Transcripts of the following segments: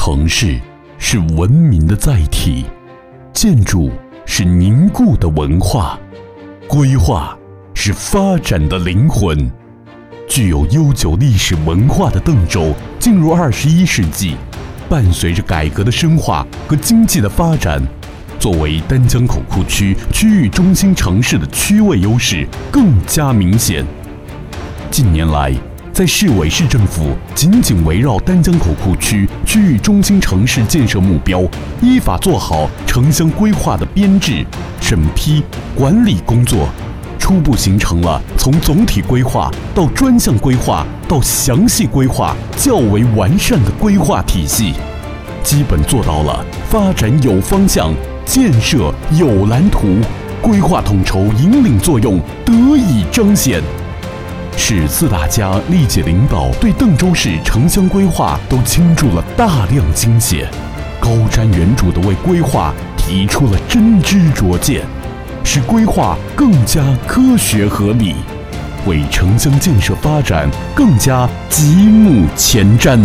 城市是文明的载体，建筑是凝固的文化，规划是发展的灵魂。具有悠久历史文化的邓州，进入21世纪，伴随着改革的深化和经济的发展，作为丹江口库区区域中心城市的区位优势更加明显。近年来，在市委市政府紧紧围绕丹江口库区区域中心城市建设目标，依法做好城乡规划的编制、审批、管理工作，初步形成了从总体规划到专项规划到详细规划较为完善的规划体系，基本做到了发展有方向、建设有蓝图，规划统筹引领作用得以彰显。市四大家历届领导对邓州市城乡规划都倾注了大量精血，高瞻远瞩地为规划提出了真知灼见，使规划更加科学合理，为城乡建设发展更加极目前瞻。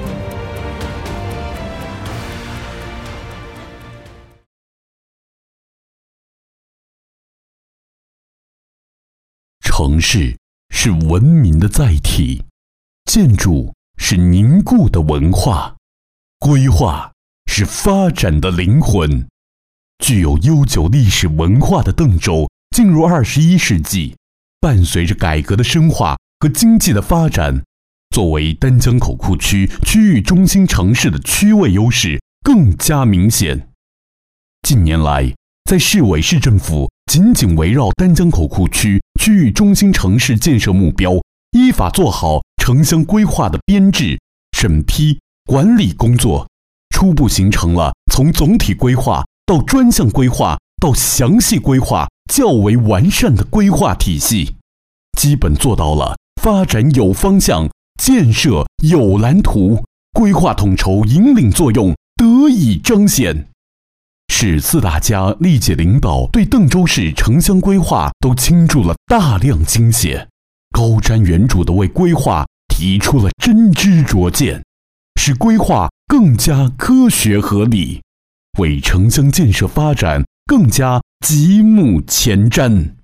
城市是文明的载体，建筑是凝固的文化，规划是发展的灵魂。具有悠久历史文化的邓州，进入21世纪，伴随着改革的深化和经济的发展，作为丹江口库区区域中心城市的区位优势更加明显。近年来，在市委市政府紧紧围绕丹江口库区区域中心城市建设目标，依法做好城乡规划的编制、审批、管理工作，初步形成了从总体规划到专项规划到详细规划较为完善的规划体系，基本做到了发展有方向、建设有蓝图，规划统筹引领作用得以彰显。市四大家历届领导对邓州市城乡规划都倾注了大量精血，高瞻远瞩地为规划提出了真知灼见，使规划更加科学合理，为城乡建设发展更加极目前瞻。